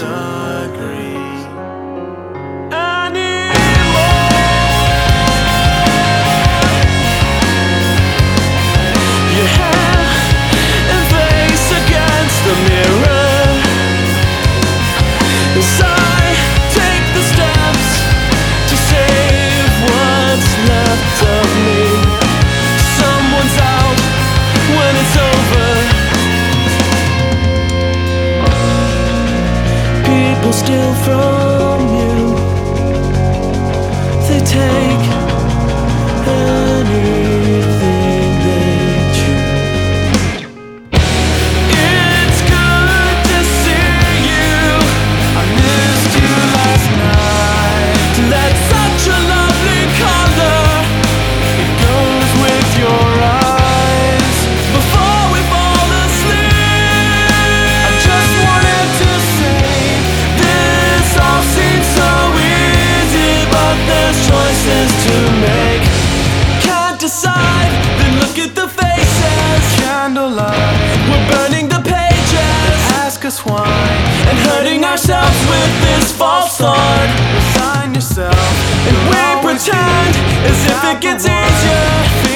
disagree as I take the steps to save what's left of me. Someone's out when it's over. People steal from you. They take anything they choose. It's good to see you. I missed you last night. That's such a lovely color. It goes with your eyes. Before we fall asleep, I just wanted to say this all seems so easy, but there's choices to make. Can't decide, then look at the faces. Candlelight, we're burning the pages. Ask us why, and hurting ourselves with this false art. Resign yourself, and we pretend as if it gets easier.